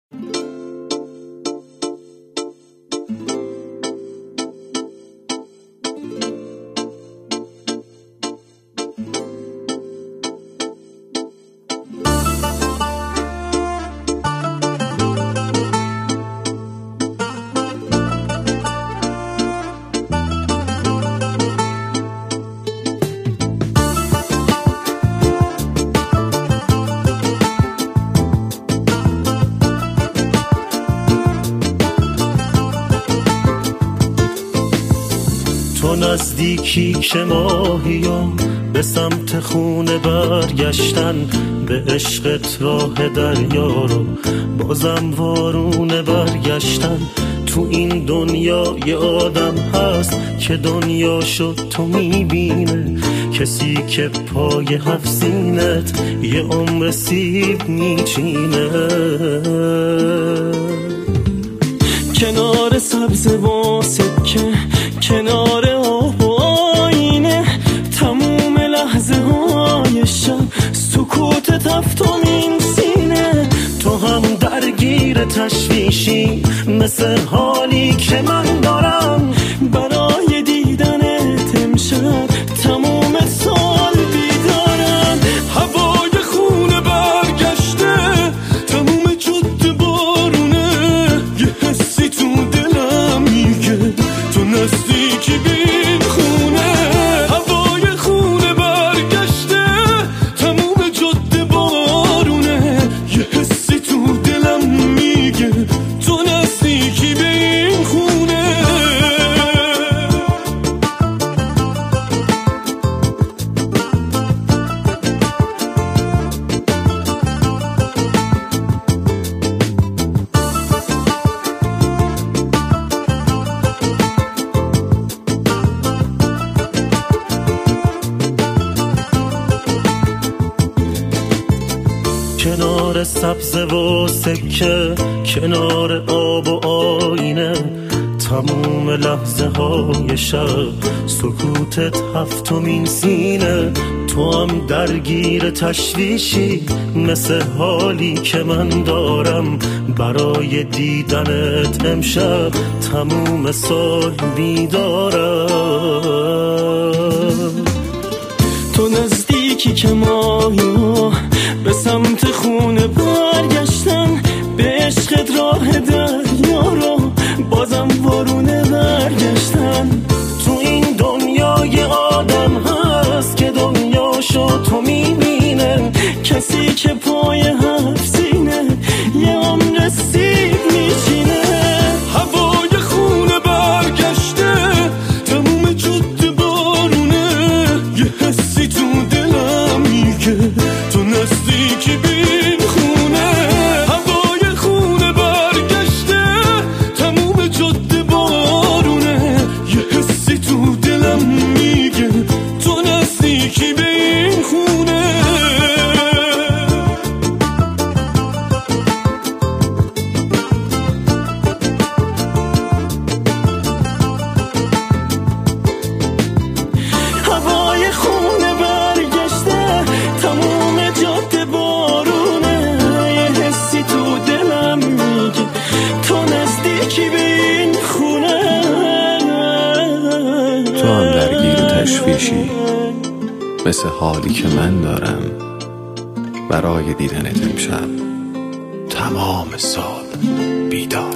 تو نزدیکی که ماهیم به سمت خونه برگشتن، به عشقت راه دریا رو بازم وارونه برگشتن. تو این دنیا یه آدم هست که دنیا شد تو میبینه، کسی که پای هفت سینت یه عمر سیب میچینه. کنار سبز و سکه، کنار آب و آینه، تموم لحظه های شب سکوت تفتمین سینه. تو هم درگیر تشویشی مثل حالی که من دارم، برای دیدنت امشب تموم سال بیدارم. هوای خونه برگشته، تموم جاده بارونه، یه حسی تو دلم میگه تو نزدیکی بین خونه. هوای خونه برگشته، تموم جاده بارونه، یه حسی تو دلم میگه تو نزدیکی بین خونه. کنار سبز و سکه، کنار آب و آینه، تموم لحظه های شب سکوتت هفتمین سینه. تو هم درگیر تشویشی مثل حالی که من دارم، برای دیدنت امشب تموم سال بیدارم. تو نزدیکی که ماهی به سمت خونه برگشتن، به عشقت راه دریا رو بازم وارونه برگشتن. تو این دنیا یه آدم هست که دنیا شد تو میبینه، کسی که پای هفت سینه یه عمر سیب میچینه. هوای خونه برگشته، تموم جاده بارونه، یه حسی تو دلم میگه تو نزدیکی بین خونه. هوای خونه برگشته، تموم جاده بارونه، یه حسی تو دلم میگه تو نزدیکی بین خونه. هوای خونه برگشته، تموم جاده بارونه، یه حسی تو دلم میگه تو نزدیکی به این خونه. تو هم درگیر تشویشی مثل حالی که من دارم، برای دیدنت امشب تمام سال بیدار.